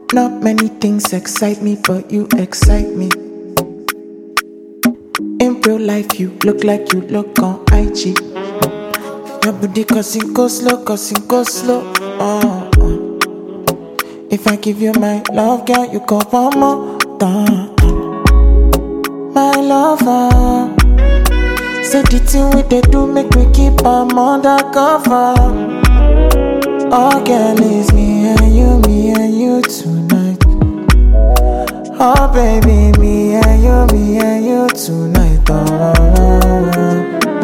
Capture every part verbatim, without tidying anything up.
Not many things excite me, but you excite me. In real life, you look like you look on I G. Your body cause it go slow, cause it go slow. Oh, oh. If I give you my love, girl, you go one more time. My lover, say the thing we they do make we keep am undercover. Oh, girl, it's me and you, me and you tonight. Oh, baby, me and you, me and you tonight. Oh,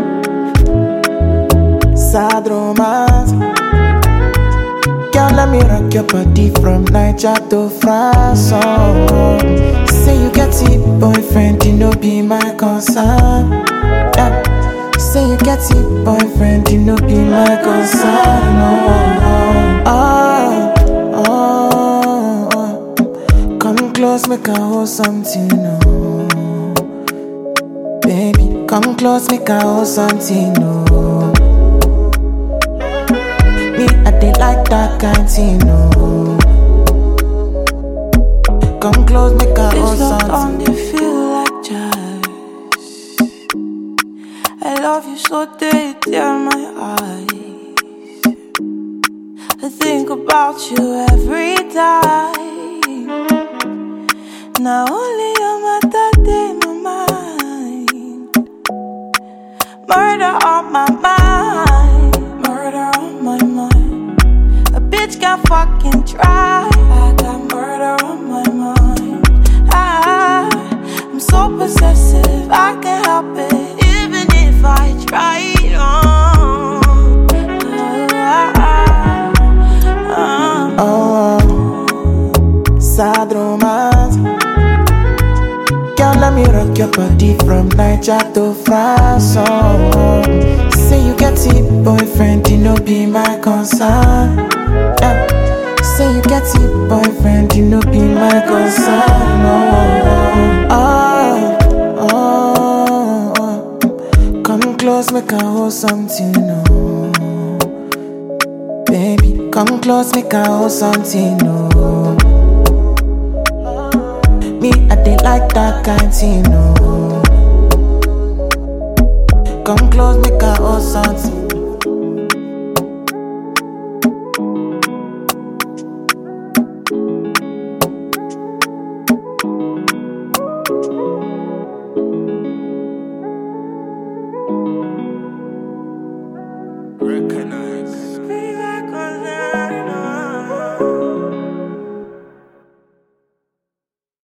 sad romance. Girl, let me rock your body from Niger to France. Oh, say you get it, boyfriend, you know be my concern. Yeah. Say you get it, boyfriend, you know be my concern. Oh, oh, oh, oh. Come close, make I hold something. Oh, baby, come close, make I hold something. Oh, me, I dey like that kind thing. Oh, come close, make I hold something. On they feel like jazz. I love you so they tear my eyes. I think about you every time. Now only you're my thought in my mind. Murder on my mind. Murder on my mind. A bitch can fucking try. I got murder on my mind. I, I'm so possessive, I can't help it. Even if I try. Oh, oh, oh, sad romance. Girl, let me rock your body from Niger to France. Oh, say you get it, boyfriend, you know be my concern. Yeah. Say you get it, boyfriend, you know be my concern. Oh, oh, oh, oh. Come close, make I hold something. Oh, baby, come close, make I hold something. Oh, me, I dey like that kind thing. Oh, come close, make I hold something.